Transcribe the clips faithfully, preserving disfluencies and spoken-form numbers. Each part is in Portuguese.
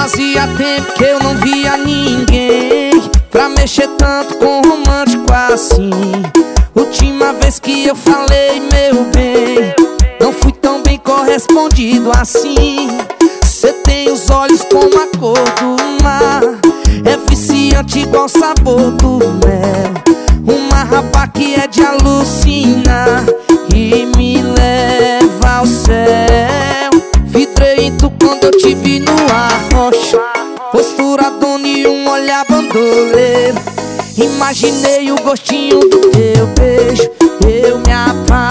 Fazia tempo que eu não via ninguém pra mexer tanto com romântico assim. Última vez que eu falei, meu bem, não fui tão bem correspondido assim. Cê tem os olhos como a cor do mar, é viciante igual sabor do mel. Uma rapa que é de alucinar e me leva ao céu. Vidrei em tu quando eu te vi no arrocha, postura dona e um olhar bandoleiro. Imaginei o gostinho do teu beijo, eu me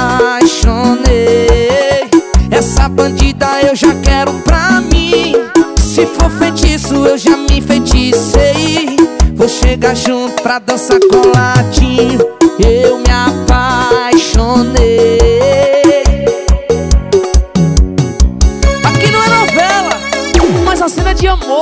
apaixonei. Essa bandida eu já quero pra mim. Se for feitiço eu já me enfeiticei. Vou chegar junto pra dançar coladinho, eu me apaixonei. Aqui não é novela, mas a cena é de amor.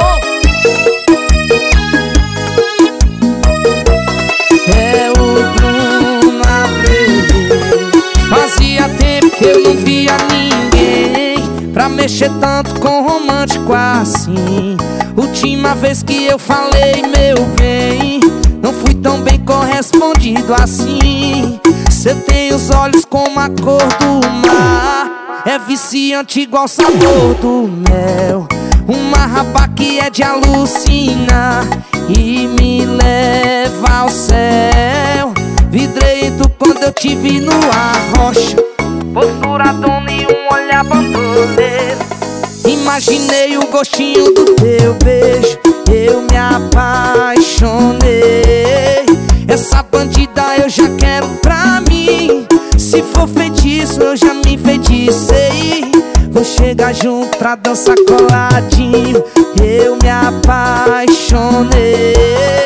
É o Bruno Abreu. Fazia tempo que eu não via ninguém pra mexer tanto com romântico assim. Última vez que eu falei, meu bem, não fui tão bem correspondido assim. Cê tem os olhos como a cor do mar, é viciante igual sabor do mel. Uma rapa que é de alucinar e me leva ao céu. Vidrei tu quando eu te vi no arrocha, postura dona e um olhar bandoleiro. Imaginei o gostinho do teu beijo, eu me apaixonei. Essa bandida eu já quero pra mim. Se for feitiço eu já me enfeiticei. Vou chegar junto pra dançar coladinho, eu me apaixonei.